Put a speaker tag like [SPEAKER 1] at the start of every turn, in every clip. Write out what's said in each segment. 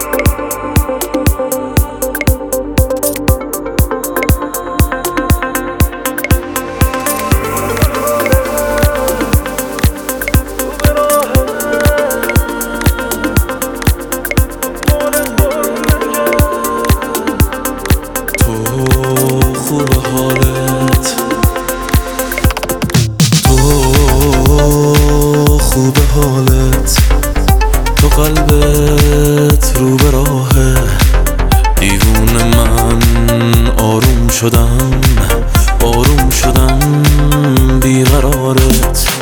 [SPEAKER 1] خوبه حالت، تو قلبت رو به راهه. دیوونه من آروم شدم بیقرارت.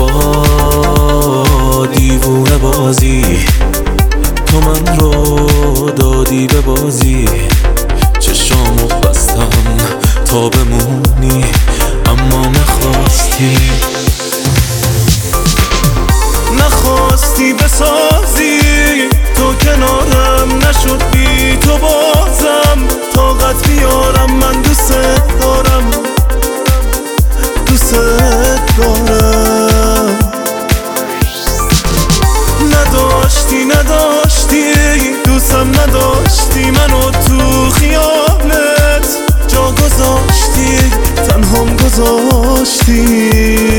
[SPEAKER 1] با دیوونه بازی تو من رو دادی به بازی. چشامو بستم تا بمونی اما نخواستی بسازی. تو کنارم نشد بی تو بازم. طاقت بیارم من دوست دارم نداشتی دوستم نداشتی. منو تو خیالت جا گذاشتی. تنهام گذاشتی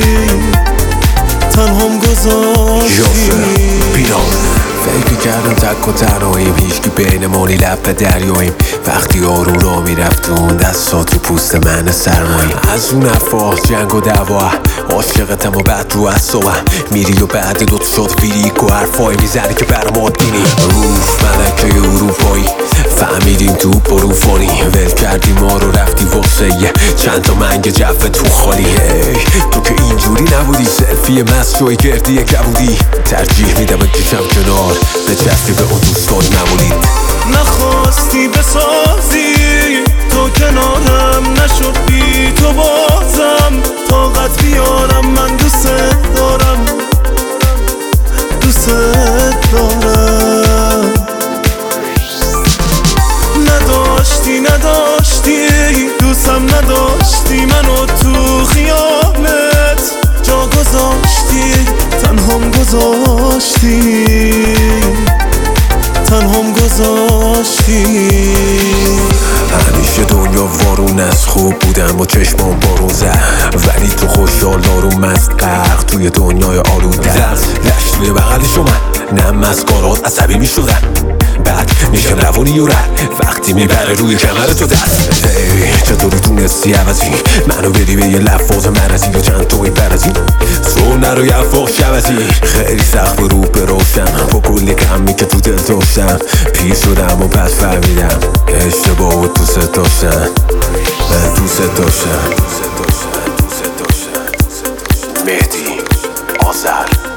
[SPEAKER 2] فکر کردم تک و تنهاییم، هیچکی بینمونی لب به دریاییم. وقتی آروم را میرفتون دستات رو پوست من سرماییم. از اون افاق جنگ و دعوا عاشقتم و بعد رو اعصابم میری و بعد دوت شد فیریک و حرفایی میزنی که برام عادینی. روف ملکه اروپایی فهمیدیم تو بروفانی. ول کردی ما رو رفتی واسه چند تا منگ جفه تو خالی. تو که اینجوری نبودی، سلفی مست گردی کبودی. ترجیح میدم بکشم کنار به چسبی به اون دوستان نمونید.
[SPEAKER 1] نخواستی بسازی تو کنارم نشد بی تو بازم. طاقت بیارم من دوست دارم نداشتی دوستم نداشتی. منو تو خیالت جا گذاشتی. تنهام گذاشتی.
[SPEAKER 2] همیشه دنیا وارون از خوب بودم و چشمام بارون زد، ولی تو خوشحال دارم مست غرق توی دنیای آلوده. لشت توی بغل شما نه مسکارات عصبی می شدن. بعد میشم روانی و رد وقتی میبره روی کمر تو دست. چطوری تونستی عوضی منو بدی به یه لفاظ مرزی و چند توی برزی. تو نرو یه فاق شبزی خیلی سخت رو به روشم با کلی کمی که تو دل داشتم. پیر شدم و پس فهمیدم اشتباه و دوست داشتم. من دوست داشتم. مهدی آذر.